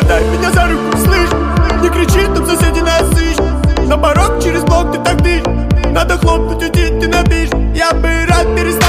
хватай меня за руку, слышь. Не кричи, там соседи нас ищут. На порог через блок ты так дышь. Надо хлопнуть, уйти, ты набишь. Я бы рад перестать